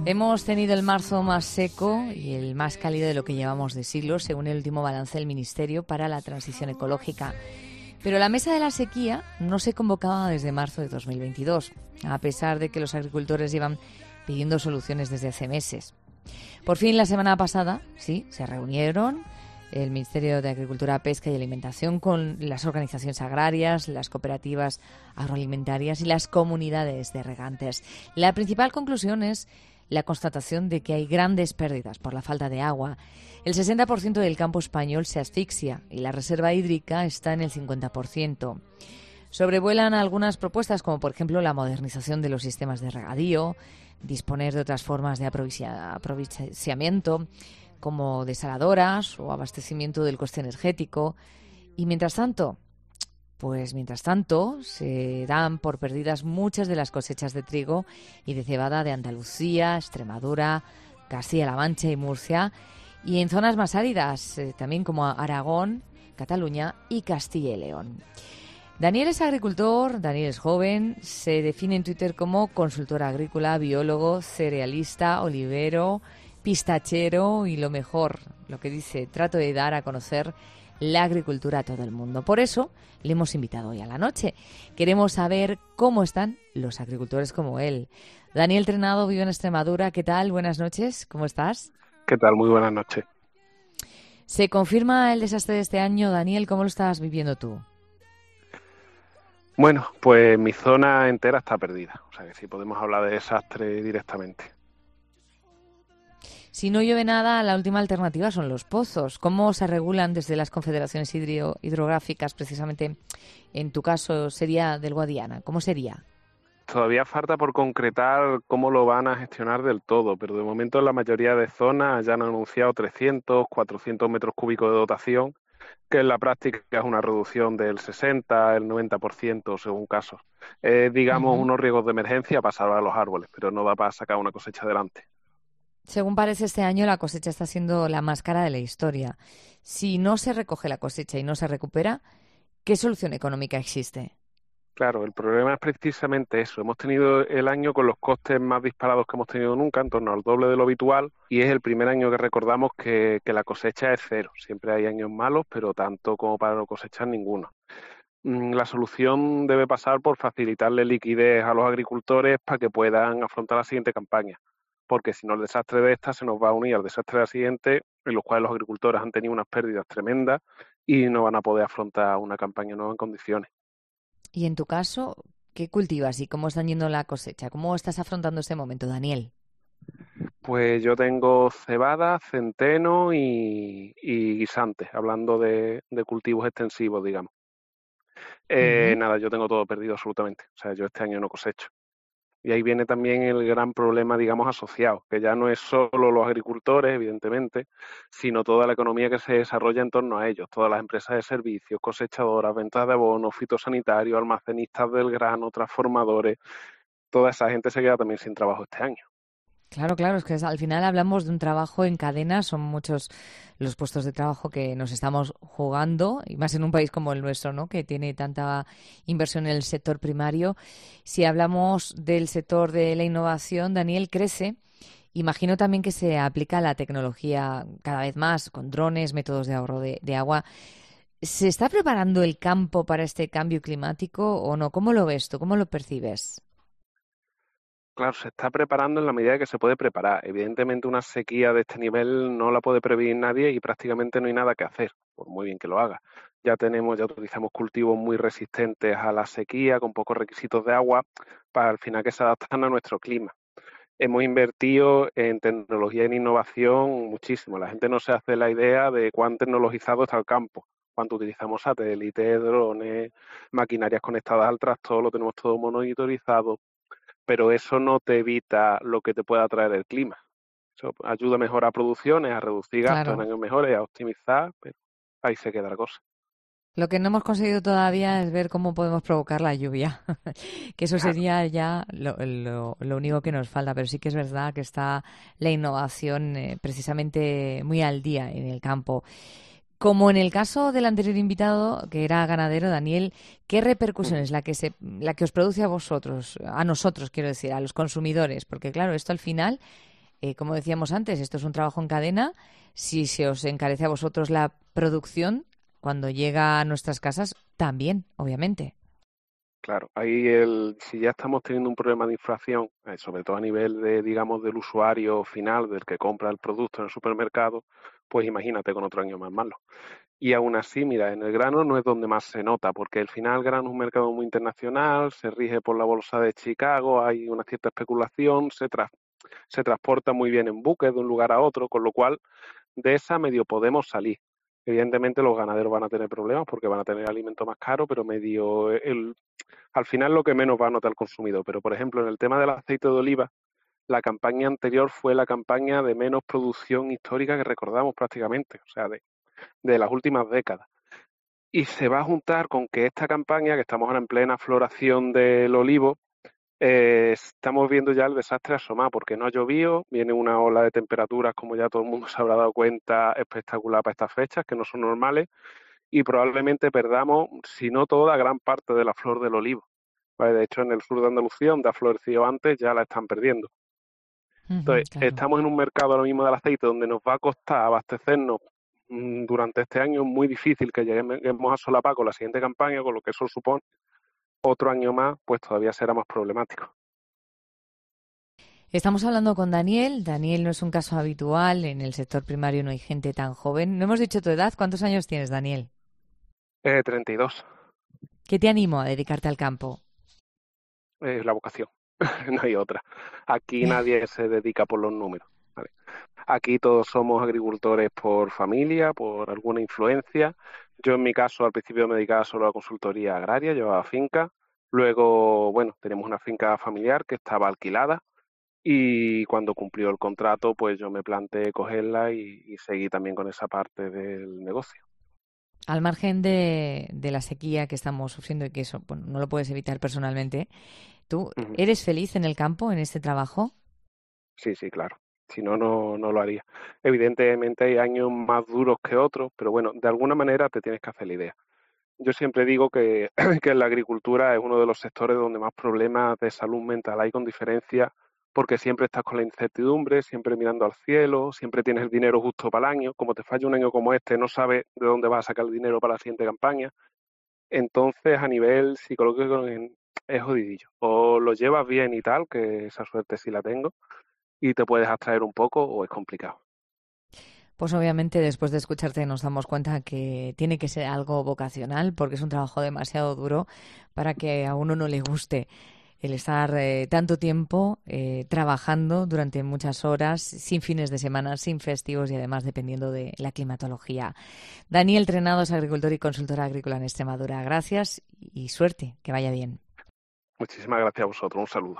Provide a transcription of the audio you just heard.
Hemos tenido el marzo más seco y el más cálido de lo que llevamos de siglos, según el último balance del Ministerio para la Transición Ecológica. Pero la mesa de la sequía no se convocaba desde marzo de 2022, a pesar de que los agricultores llevan pidiendo soluciones desde hace meses. Por fin, la semana pasada, sí, se reunieron el Ministerio de Agricultura, Pesca y Alimentación con las organizaciones agrarias, las cooperativas agroalimentarias y las comunidades de regantes. La principal conclusión es la constatación de que hay grandes pérdidas por la falta de agua. El 60% del campo español se asfixia y la reserva hídrica está en el 50%. Sobrevuelan algunas propuestas, como por ejemplo la modernización de los sistemas de regadío, disponer de otras formas de aprovechamiento, como desaladoras o abastecimiento del coste energético. Y mientras tanto, se dan por perdidas muchas de las cosechas de trigo y de cebada de Andalucía, Extremadura, Castilla-La Mancha y Murcia, y en zonas más áridas, también como Aragón, Cataluña y Castilla y León. Daniel es agricultor, Daniel es joven, se define en Twitter como consultor agrícola, biólogo, cerealista, olivero, pistachero y lo mejor, lo que dice, trato de dar a conocer la agricultura a todo el mundo. Por eso le hemos invitado hoy a la noche. Queremos saber cómo están los agricultores como él. Daniel Trenado vive en Extremadura. ¿Qué tal? Buenas noches. ¿Cómo estás? ¿Qué tal? Muy buenas noches. ¿Se confirma el desastre de este año, Daniel? ¿Cómo lo estás viviendo tú? Bueno, pues mi zona entera está perdida. O sea que sí podemos hablar de desastre directamente. Si no llueve nada, la última alternativa son los pozos. ¿Cómo se regulan desde las confederaciones hidrográficas? Precisamente, en tu caso, sería del Guadiana. ¿Cómo sería? Todavía falta por concretar cómo lo van a gestionar del todo, pero de momento en la mayoría de zonas ya han anunciado 300, 400 metros cúbicos de dotación, que en la práctica es una reducción del 60, el 90% según casos. Digamos, unos riegos de emergencia para salvar los árboles, pero no da para sacar una cosecha adelante. Según parece, este año la cosecha está siendo la más cara de la historia. Si no se recoge la cosecha y no se recupera, ¿qué solución económica existe? Claro, el problema es precisamente eso. Hemos tenido el año con los costes más disparados que hemos tenido nunca, en torno al doble de lo habitual, y es el primer año que recordamos que la cosecha es cero. Siempre hay años malos, pero tanto como para no cosechar ninguno. La solución debe pasar por facilitarle liquidez a los agricultores para que puedan afrontar la siguiente campaña, porque si no el desastre de esta se nos va a unir al desastre de la siguiente, en los cuales los agricultores han tenido unas pérdidas tremendas y no van a poder afrontar una campaña nueva en condiciones. Y en tu caso, ¿qué cultivas y cómo están yendo la cosecha? ¿Cómo estás afrontando este momento, Daniel? Pues yo tengo cebada, centeno y guisantes, hablando de cultivos extensivos, digamos. Nada, yo tengo todo perdido absolutamente. O sea, yo este año no cosecho. Y ahí viene también el gran problema, digamos, asociado, que ya no es solo los agricultores, evidentemente, sino toda la economía que se desarrolla en torno a ellos, todas las empresas de servicios, cosechadoras, ventas de abonos, fitosanitarios, almacenistas del grano, transformadores, toda esa gente se queda también sin trabajo este año. Claro, es que al final hablamos de un trabajo en cadena, son muchos los puestos de trabajo que nos estamos jugando, y más en un país como el nuestro, ¿no?, que tiene tanta inversión en el sector primario. Si hablamos del sector de la innovación, Daniel, crece. Imagino también que se aplica la tecnología cada vez más, con drones, métodos de ahorro de agua. ¿Se está preparando el campo para este cambio climático o no? ¿Cómo lo ves tú? ¿Cómo lo percibes? Claro, se está preparando en la medida que se puede preparar. Evidentemente una sequía de este nivel no la puede prevenir nadie y prácticamente no hay nada que hacer, por muy bien que lo haga. Ya utilizamos cultivos muy resistentes a la sequía, con pocos requisitos de agua, para al final que se adaptan a nuestro clima. Hemos invertido en tecnología y en innovación muchísimo. La gente no se hace la idea de cuán tecnologizado está el campo, cuánto utilizamos satélites, drones, maquinarias conectadas al tractor, lo tenemos todo monitorizado, pero eso no te evita lo que te pueda traer el clima. Eso ayuda a mejorar producciones, a reducir gastos en Claro. años mejores, a optimizar, pero ahí se queda la cosa. Lo que no hemos conseguido todavía es ver cómo podemos provocar la lluvia, que eso Claro. sería ya lo único que nos falta, pero sí que es verdad que está la innovación precisamente muy al día en el campo. Como en el caso del anterior invitado, que era ganadero, Daniel, ¿qué repercusión es la que os produce a vosotros, a nosotros, quiero decir, a los consumidores? Porque claro, esto al final como decíamos antes, esto es un trabajo en cadena. Si se os encarece a vosotros la producción, cuando llega a nuestras casas, también, obviamente. Claro, si ya estamos teniendo un problema de inflación, sobre todo a nivel de, digamos, del usuario final, del que compra el producto en el supermercado, pues imagínate con otro año más malo. Y aún así, mira, en el grano no es donde más se nota, porque al final el grano es un mercado muy internacional, se rige por la bolsa de Chicago, hay una cierta especulación, se transporta muy bien en buques de un lugar a otro, con lo cual de esa medio podemos salir. Evidentemente los ganaderos van a tener problemas porque van a tener alimento más caro, pero al final lo que menos va a notar el consumidor. Pero, por ejemplo, en el tema del aceite de oliva, la campaña anterior fue la campaña de menos producción histórica que recordamos prácticamente, o sea, de las últimas décadas. Y se va a juntar con que esta campaña, que estamos ahora en plena floración del olivo, estamos viendo ya el desastre asomar, porque no ha llovido, viene una ola de temperaturas, como ya todo el mundo se habrá dado cuenta, espectacular para estas fechas, que no son normales, y probablemente perdamos, si no toda, gran parte de la flor del olivo. ¿Vale? De hecho, en el sur de Andalucía, donde ha florecido antes, ya la están perdiendo. Ujú, Entonces, claro. estamos en un mercado ahora mismo del aceite donde nos va a costar abastecernos durante este año muy difícil que lleguemos a solapar con la siguiente campaña, con lo que eso supone otro año más, pues todavía será más problemático. Estamos hablando con Daniel. Daniel no es un caso habitual. En el sector primario no hay gente tan joven. No hemos dicho tu edad. ¿Cuántos años tienes, Daniel? 32, ¿Qué te animó a dedicarte al campo? es la vocación, no hay otra. Aquí nadie se dedica por los números. ¿Vale? Aquí todos somos agricultores por familia, por alguna influencia. Yo en mi caso al principio me dedicaba solo a consultoría agraria, llevaba finca. Luego, bueno, tenemos una finca familiar que estaba alquilada y cuando cumplió el contrato, pues yo me planteé cogerla y seguí también con esa parte del negocio. Al margen de la sequía que estamos sufriendo y que eso, bueno, no lo puedes evitar personalmente, ¿tú Ujú. eres feliz en el campo, en este trabajo? Sí, sí, claro. Si no, no lo haría. Evidentemente hay años más duros que otros, pero bueno, de alguna manera te tienes que hacer la idea. Yo siempre digo que, que la agricultura es uno de los sectores donde más problemas de salud mental hay con diferencia, porque siempre estás con la incertidumbre, siempre mirando al cielo, siempre tienes el dinero justo para el año. Como te falla un año como este, no sabes de dónde vas a sacar el dinero para la siguiente campaña. Entonces, a nivel psicológico es jodidillo. O lo llevas bien y tal, que esa suerte sí la tengo, y te puedes abstraer un poco, o es complicado. Pues obviamente después de escucharte nos damos cuenta que tiene que ser algo vocacional porque es un trabajo demasiado duro para que a uno no le guste el estar tanto tiempo trabajando durante muchas horas, sin fines de semana, sin festivos y además dependiendo de la climatología. Daniel Trenado es agricultor y consultor agrícola en Extremadura. Gracias y suerte, que vaya bien. Muchísimas gracias a vosotros. Un saludo.